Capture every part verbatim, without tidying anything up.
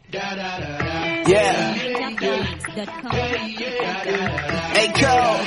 Yeah. Hey, Cole.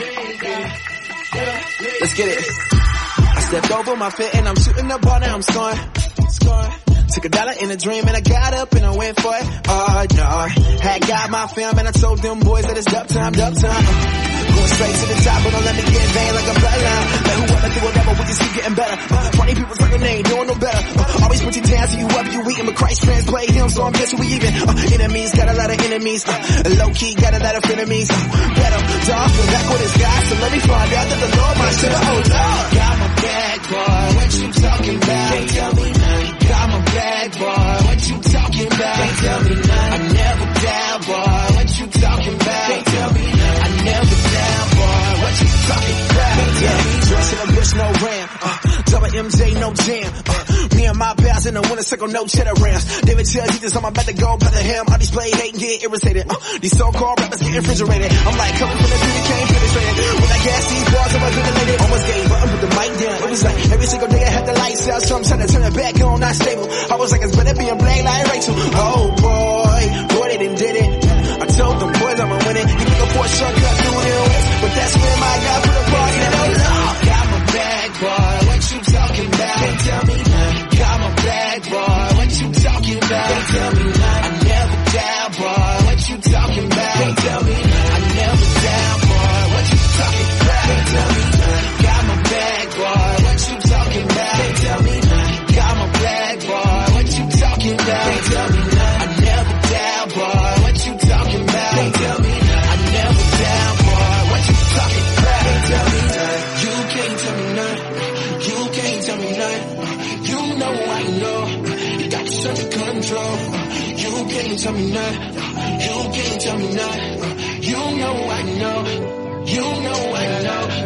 Let's get it. I stepped over my fit and I'm shooting the ball, now I'm scoring. Scoring. Took a dollar in a dream and I got up and I went for it. Oh no, had got my film and I told them boys that it's dub time, dub time. Uh, going straight to the top, but don't let me get vain like a bloodline. Let whoever do whatever, we just keep getting better. Uh, twenty people talking, they ain't doing no better. Uh, always put your down to you up, you eating, but Christ translate him, so I'm guessing we even. Uh, enemies, got a lot of enemies. Uh, low key, got a lot of enemies. Uh, better, dog, feel back with his guys, so let me find out that the Lord my shit. Oh Lord, got my bag, boy. What you talking about? Can't tell me nothing. Got my bag, boy. What you talking about? Can't tell me nothing. I never down, boy. What you talking about? Can't tell me nothing. I never down, boy. What you talking about? Can't tell me nothing. Dress in a bitch, no ram. Uh, double M J, no jam. Uh, me and my pals in the winter circle, no cheddar rams. David tells you this, I'm about to go by the ham. All these play hate and get irritated. Uh, these so-called rappers get refrigerated. I'm like, coming from the dude that came penetrated. When I gas these bars, I'm ventilated. Almost gave button, put the mic down. It was like, every single day I had the lights out, so I'm trying to turn it back on, not stable. I was like, it's better being black like Rachel. Oh boy, boy, they done did it. I told them boys I'ma win it. You looking for a shortcut through the west, but that's where my guy put a party in. Oh Lord, got my bag, boy. What you talking about? Can't tell me nothing. Got my bag, boy. What you talking about? Can't tell me nothing. I never down, boy. What you talking about? Can't tell me nothing. I never down, boy. What you talking about? Can't tell me nothing. Got my bag, boy. What you talking about? Can't tell me nothing. Got my bag, boy. What you talking about? Can't tell me nothing. I never down, boy. What you talking about? Can't tell me nothing. I never down, boy. What you talking about? Can't tell me nothing. You can't tell me nothing. You can't tell me nothing. You know I know. You got such a control. You can't tell me nothing. You can't tell me nothing. You know I know. You know I know.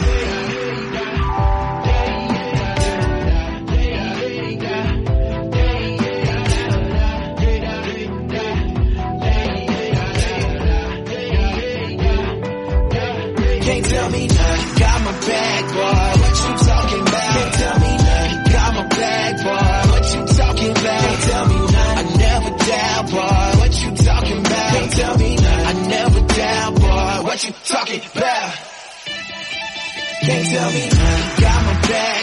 Can't tell me nothing. Got my bag, boy. What you talking about? Can't tell me nothing. Got my bag, boy. What you talking about? Can't tell me nothing. I never down, boy. What you talking about? Can't tell me nothing. I never down, boy. What you talking about? Can't tell me nothing. Got my bag.